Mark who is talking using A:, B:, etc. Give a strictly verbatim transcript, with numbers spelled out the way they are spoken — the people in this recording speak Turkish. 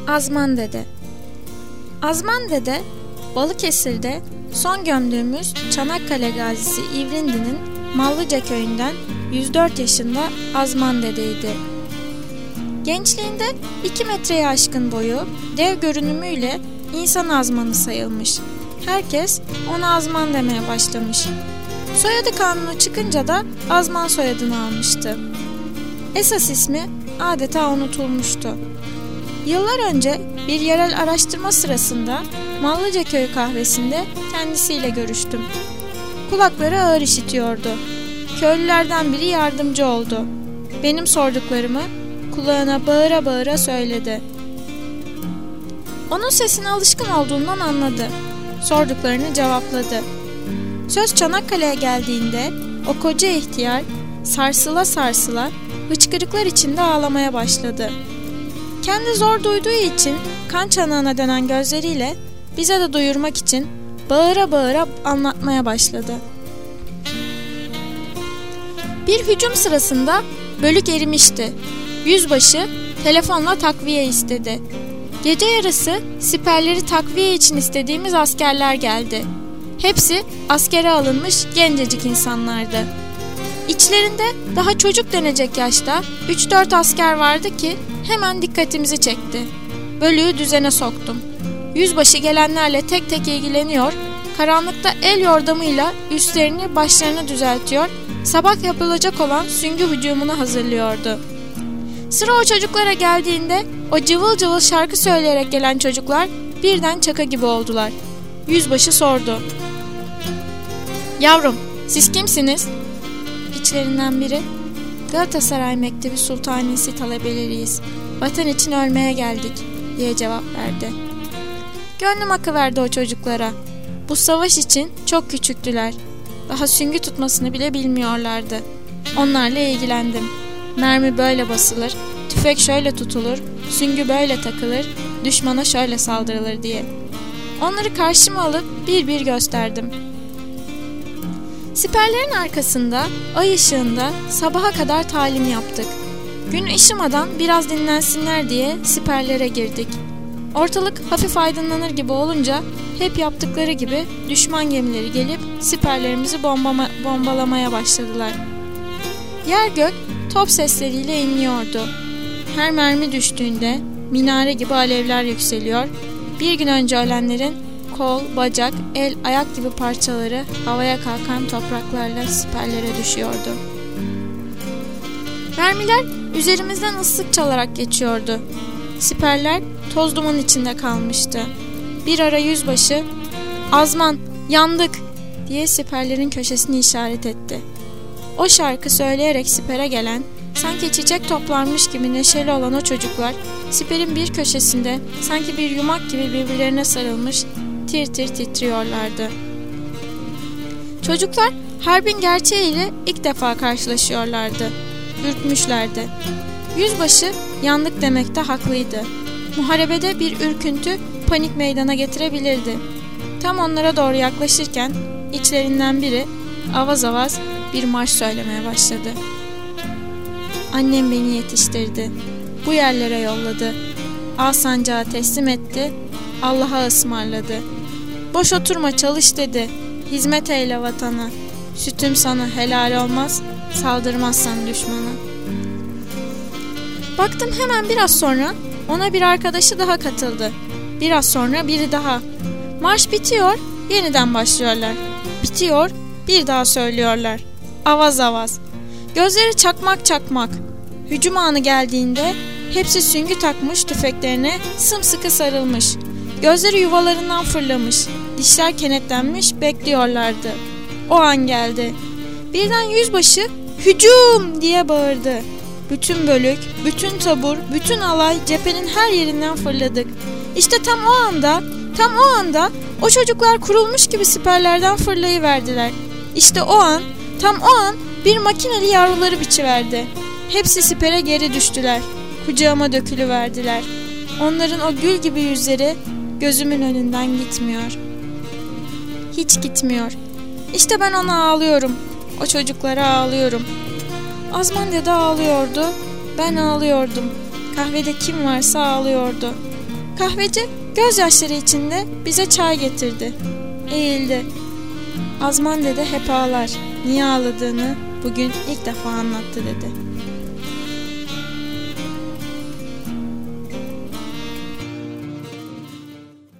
A: Azman Dede. Azman Dede, Balıkesir'de son gömdüğümüz Çanakkale gazisi İvrindi'nin Mallıca köyünden yüz dört yaşında Azman Dede'ydi. Gençliğinde iki metreye aşkın boyu, dev görünümüyle insan azmanı sayılmış. Herkes ona Azman demeye başlamış. Soyadı kanunu çıkınca da Azman soyadını almıştı. Esas ismi adeta unutulmuştu. Yıllar önce bir yerel araştırma sırasında Mallıca Köyü kahvesinde kendisiyle görüştüm. Kulakları ağır işitiyordu. Köylülerden biri yardımcı oldu. Benim sorduklarımı kulağına bağıra bağıra söyledi. Onun sesine alışkın olduğundan anladı. Sorduklarını cevapladı. Söz Çanakkale'ye geldiğinde o koca ihtiyar sarsıla sarsıla hıçkırıklar içinde ağlamaya başladı. Kendi zor duyduğu için kan çanağına dönen gözleriyle bize de duyurmak için bağıra bağıra anlatmaya başladı. Bir hücum sırasında bölük erimişti. Yüzbaşı telefonla takviye istedi. Gece yarısı siperleri takviye için istediğimiz askerler geldi. Hepsi askere alınmış gencecik insanlardı. İçlerinde daha çocuk denecek yaşta üç dört asker vardı ki hemen dikkatimizi çekti. Bölüğü düzene soktum. Yüzbaşı gelenlerle tek tek ilgileniyor, karanlıkta el yordamıyla üstlerini başlarını düzeltiyor, sabah yapılacak olan süngü hücumunu hazırlıyordu. Sıra o çocuklara geldiğinde o cıvıl cıvıl şarkı söyleyerek gelen çocuklar birden çaka gibi oldular. Yüzbaşı sordu. "Yavrum, siz kimsiniz?" İçlerinden biri, "Galatasaray Mektebi Sultanisi talebeleriyiz. Vatan için ölmeye geldik," diye cevap verdi. Gönlüm akıverdi o çocuklara. Bu savaş için çok küçüktüler. Daha süngü tutmasını bile bilmiyorlardı. Onlarla ilgilendim. Mermi böyle basılır, tüfek şöyle tutulur, süngü böyle takılır, düşmana şöyle saldırılır diye. Onları karşıma alıp bir bir gösterdim. Siperlerin arkasında, ay ışığında sabaha kadar talim yaptık. Gün ışımadan biraz dinlensinler diye siperlere girdik. Ortalık hafif aydınlanır gibi olunca hep yaptıkları gibi düşman gemileri gelip siperlerimizi bombama, bombalamaya başladılar. Yer gök top sesleriyle inliyordu. Her mermi düştüğünde minare gibi alevler yükseliyor. Bir gün önce ölenlerin kol, bacak, el, ayak gibi parçaları havaya kalkan topraklarla siperlere düşüyordu. Mermiler üzerimizden ıslık çalarak geçiyordu. Siperler toz duman içinde kalmıştı. Bir ara yüzbaşı, "Azman, yandık," diye siperlerin köşesini işaret etti. O şarkı söyleyerek sipere gelen, sanki çiçek toplarmış gibi neşeli olan o çocuklar, siperin bir köşesinde sanki bir yumak gibi birbirlerine sarılmış, tir tir titriyorlardı. Çocuklar harbin gerçeğiyle ilk defa karşılaşıyorlardı. Ürkmüşlerdi. Yüzbaşı yandık demekte haklıydı. Muharebede bir ürküntü panik meydana getirebilirdi. Tam onlara doğru yaklaşırken içlerinden biri avaz avaz bir marş söylemeye başladı. Annem beni yetiştirdi. Bu yerlere yolladı. Al sancağı teslim etti. Allah'a ısmarladı. Boş oturma, çalış dedi. Hizmet eyle vatana. Sütüm sana helal olmaz, saldırmazsan düşmana. Baktım hemen biraz sonra ona bir arkadaşı daha katıldı. Biraz sonra biri daha. Marş bitiyor, yeniden başlıyorlar. Bitiyor, bir daha söylüyorlar. Avaz avaz. Gözleri çakmak çakmak. Hücum anı geldiğinde hepsi süngü takmış tüfeklerine sımsıkı sarılmış. Gözleri yuvalarından fırlamış. Dişler kenetlenmiş bekliyorlardı. O an geldi. Birden yüzbaşı "Hücum!" diye bağırdı. Bütün bölük, bütün tabur, bütün alay cephenin her yerinden fırladık. İşte tam o anda, tam o anda o çocuklar kurulmuş gibi siperlerden fırlayıverdiler. İşte o an, tam o an bir makineli yavruları biçiverdi. Hepsi sipere geri düştüler. Kucağıma dökülüverdiler. Onların o gül gibi yüzleri gözümün önünden gitmiyor. Hiç gitmiyor. İşte ben ona ağlıyorum. O çocuklara ağlıyorum. Azman Dede ağlıyordu. Ben ağlıyordum. Kahvede kim varsa ağlıyordu. Kahveci gözyaşları içinde bize çay getirdi. Eğildi. Azman dede hep ağlar. Niye ağladığını bugün ilk defa anlattı dedi.